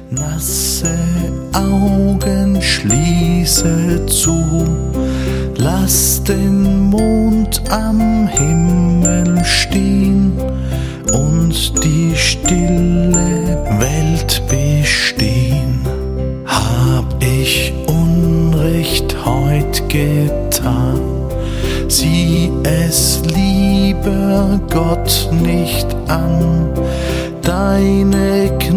Nasse Augen schließe zu, lass den Mond am Himmel stehen und die stille Welt bestehen. Hab ich Unrecht heut getan, sieh es lieber Gott nicht an, deine Gnade